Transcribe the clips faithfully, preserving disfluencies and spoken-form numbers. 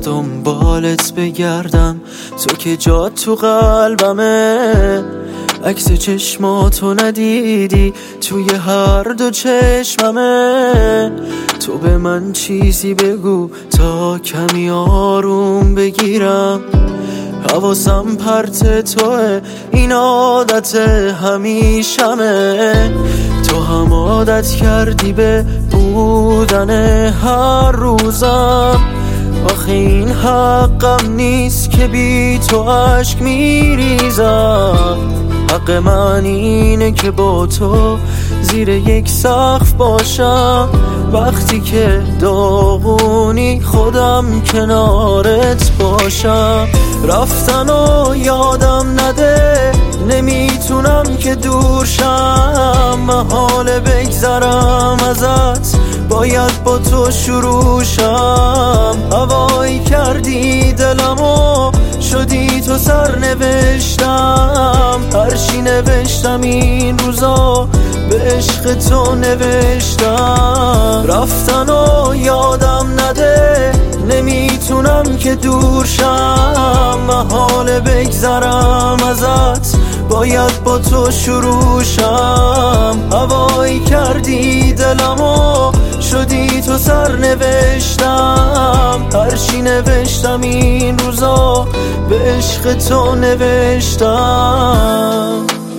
دنبالت بگردم، تو که جات تو قلبمه. عکس چشماتو ندیدی توی هر دو چشممه. تو به من چیزی بگو تا کمی آروم بگیرم. حواسم پرت توه، این عادت همیشمه. تو هم عادت کردی به بودن هر روزم. آخه این حقم نیست که بی تو عشق میریزم. حق من اینه که با تو زیر یک سقف باشم. وقتی که داغونی خودم کنارت باشم. رفتن و یادم نده، نمیتونم که دور شم. محاله بگذرم ازت، باید با تو شروع شم. هوایی کردی دلمو، شدی تو سرنوشتم. هرچی نوشتم این روزا به عشق تو نوشتم. رفتن و یادم نده، نمیتونم که دور شم. محاله بگذرم ازت، باید با تو شروع شم. هوایی کردی دلمو، شدی تو سرنوشتم. هرچی نوشتم این روزا به عشق تو نوشتم.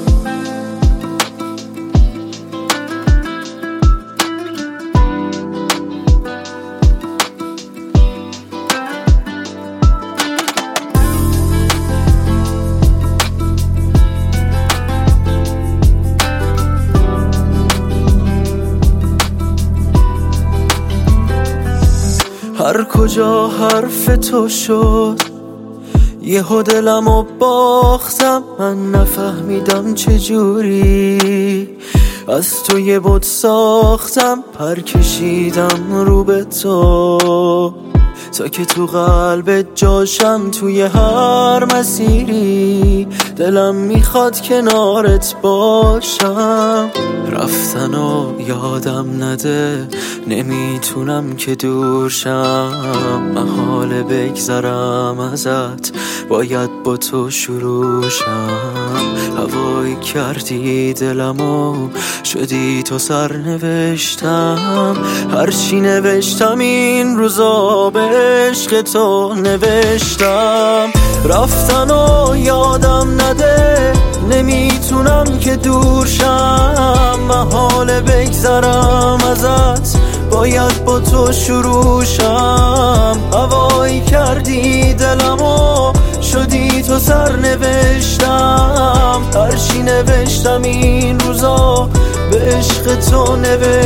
هر کجا حرف تو شد، یهو دلمو باختم. من نفهمیدم چجوری از تو یه بت ساختم. پر کشیدم رو به تو تا که تو قلبت جاشم. توی هر مسیری دلم میخواد کنارت باشم. رفتن و یادم نده، نمیتونم که دور شم. محاله بگذرم ازت، باید با تو شروع شم. هوایی کردی دلمو، شدی تو سرنوشتم. هرچی نوشتم این روزا به عشق تو نوشتم. رفتن و یادم نده، نمیتونم که دور شم. محاله بگذرم ازت، باید با تو شروع شم. هوایی کردی دلمو، شدی تو سرنوشتم. هرچی نوشتم این روزا به عشق تو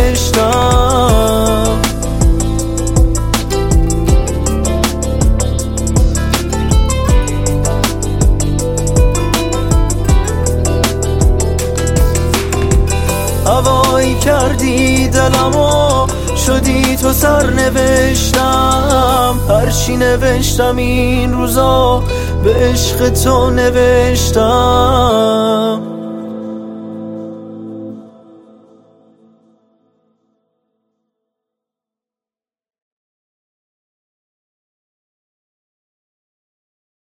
نوشتم. هوایی کردی دلمو، شدی تو سرنوشتم. هرچی نوشتم این روزا به عشق تو نوشتم.